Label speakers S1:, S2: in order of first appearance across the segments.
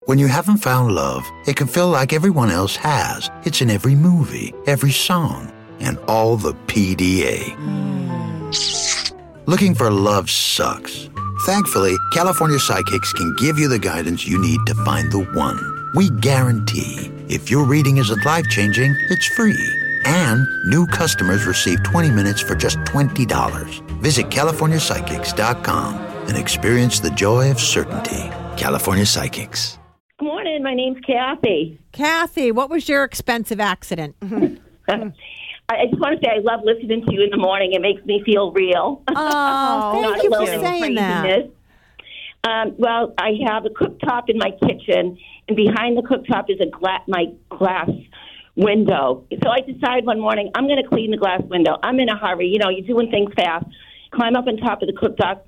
S1: When you haven't found love, it can feel like everyone else has. It's in every movie, every song, and all the PDA. Looking for love sucks. Thankfully, California Psychics can give you the guidance you need to find the one. We guarantee if your reading isn't life-changing, it's free. And new customers receive 20 minutes for just $20. Visit CaliforniaPsychics.com and experience the joy of certainty. California Psychics.
S2: Good morning. My name's Kathy.
S3: Kathy, what was your expensive accident?
S2: I just want to say I love listening to you in the morning. It makes me feel real.
S3: Oh, thank you for saying that.
S2: Well, I have a cooktop in my kitchen, and behind the cooktop is my glass window. So I decided one morning, I'm going to clean the glass window. I'm in a hurry. You know, you're doing things fast. Climb up on top of the cooktop,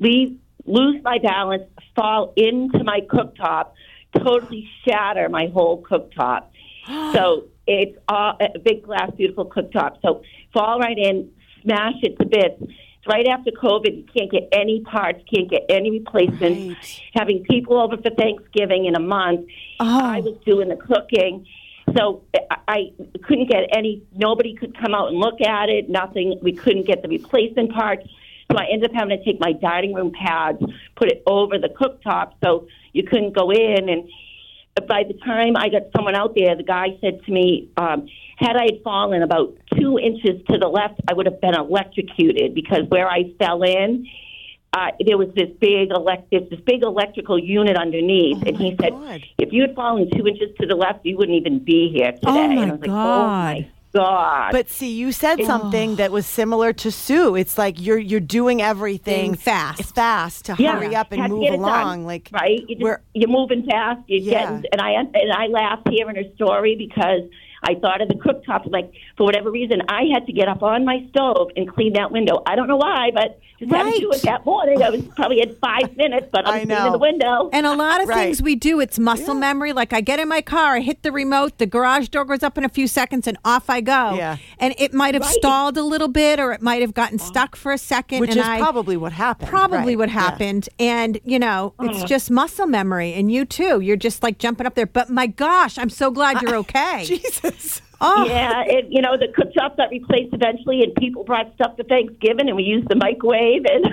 S2: lose my balance, fall into my cooktop, totally shatter my whole cooktop. So it's a big glass, beautiful cooktop. So fall right in, smash it to bits. It's right after COVID. You can't get any parts, can't get any replacements. Right. Having people over for Thanksgiving in a month. I was doing the cooking. So I couldn't get nobody could come out and look at it, nothing. We couldn't get the replacement parts. So I ended up having to take my dining room pads, put it over the cooktop so you couldn't go in. And by the time I got someone out there, the guy said to me, had I fallen about 2 inches to the left, I would have been electrocuted because where I fell in, there was this big electrical unit underneath. And he said, if you had fallen 2 inches to the left, you wouldn't even be here today.
S3: Oh, my
S2: and I was
S3: God.
S2: like, oh, my God.
S4: But see, you said something that was similar to Sue. It's like you're doing everything
S3: fast
S4: to hurry up and move along.
S2: Like right, you're moving fast. And I laughed hearing her story because I thought of the cooktop. Like for whatever reason, I had to get up on my stove and clean that window. I don't know why, but just had to do it that morning. I was probably at 5 minutes, but I'm cleaning the window.
S3: And a lot of things we do, it's muscle memory. Like I get in my car, I hit the remote, the garage door goes up in a few seconds, and off I go.
S4: Yeah.
S3: And it might have stalled a little bit, or it might have gotten stuck for a second.
S4: Which is probably what happened.
S3: What happened. And, it's just muscle memory. And you, too. You're just, like, jumping up there. But, my gosh, I'm so glad you're okay.
S4: Jesus.
S3: Oh.
S2: Yeah, the cooktop got replaced eventually, and people brought stuff for Thanksgiving, and we used the microwave. And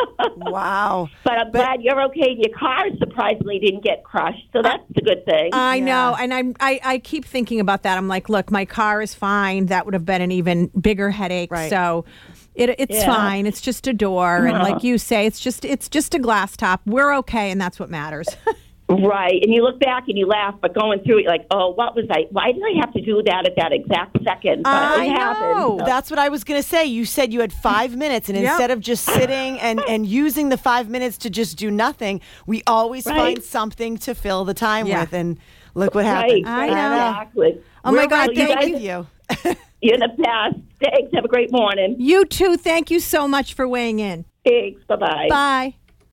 S4: wow.
S2: But I'm glad you're okay. Your car surprisingly didn't get crushed, so that's a good thing.
S3: I know, and I keep thinking about that. I'm like, look, my car is fine. That would have been an even bigger headache. Right. So it's fine. It's just a door, and like you say, it's just a glass top. We're okay, and that's what matters.
S2: Right, and you look back and you laugh, but going through it, you're like, oh, what was I? Why did I have to do that at that exact second? But it happened. So.
S4: That's what I was going to say. You said you had 5 minutes, and instead of just sitting and using the 5 minutes to just do nothing, we always find something to fill the time with, and look what happened.
S2: Right,
S3: I know.
S2: Exactly.
S3: Oh, my God,
S4: thank you.
S2: You're in the past. Thanks. Have a great morning.
S3: You too. Thank you so much for weighing in.
S2: Thanks. Bye-bye.
S3: Bye.